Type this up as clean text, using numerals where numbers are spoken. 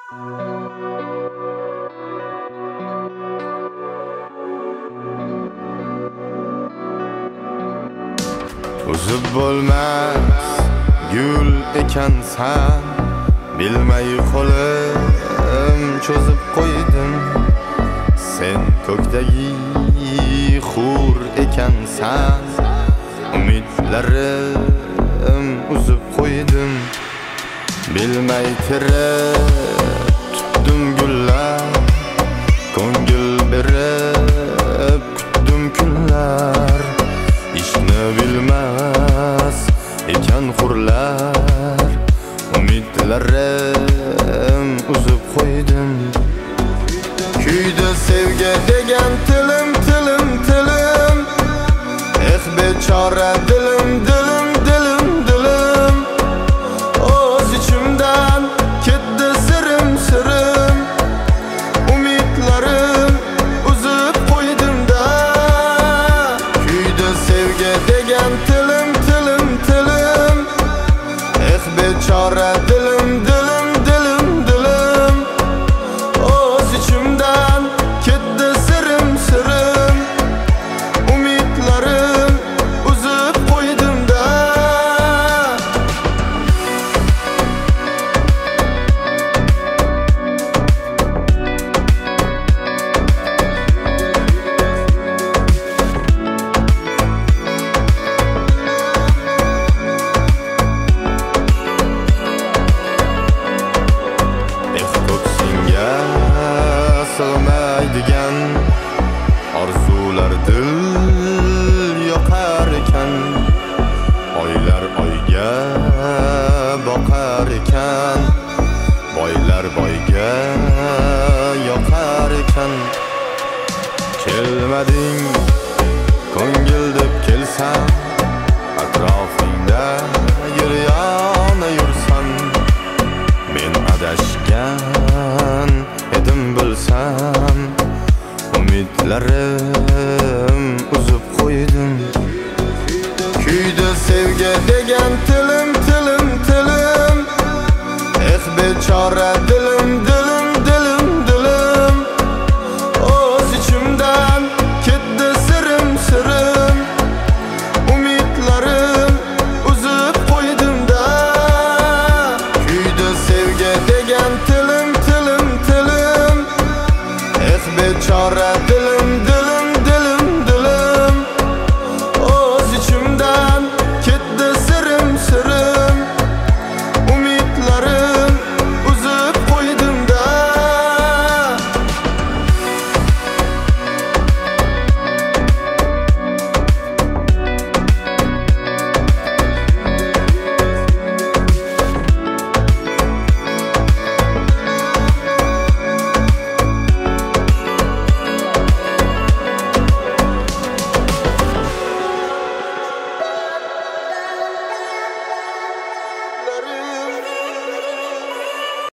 Uzib bo'lmas gul ekansan, bilmay qo'lim cho'zib qo'ydim. Sen ko'kdagi xur ekansan, umidlarim uzib qo'ydim. Bilmay terib tutdim gullar, ko'ngil berib kutdim kunlar. Ishni bilmas ekan xurlar, umidlarim uzib qo'ydim. Kuyda sevgi degan tilim, tilim, tilim. Bechora dilim, dilim, dilim, dilim. O'z ichimdan ketdi sirim, sirim. Umidlarim uzib qo'ydim-da. Kuyda sevgi degan tilim, tilim, tilim. Bechora dilim, dilim, dilim, dilim. O'z ichimdan ketdi sirim, sirim. Umidlarim uzib qo'ydim-da. Ko'ksinga sig'maydigan orzular dil yoqar ekan. Oylar oyga boqar ekan, boylar boyga yoqar ekan. Kelmading ko'ngil deb kelsam, atrofingda yuriyona yursam, men adashgan edim bilsam, umidlarim uzib qo'ydim. Kuyda sevgi degan tilim, tilim, tilim. Bechora dilim, dilim, dilim, dilim. O'z ichimdan ketdi sirim, sirim. Umidlarim uzib qo'ydim-da. Kuyda sevgi degan tilim, tilim, tilim. Bechora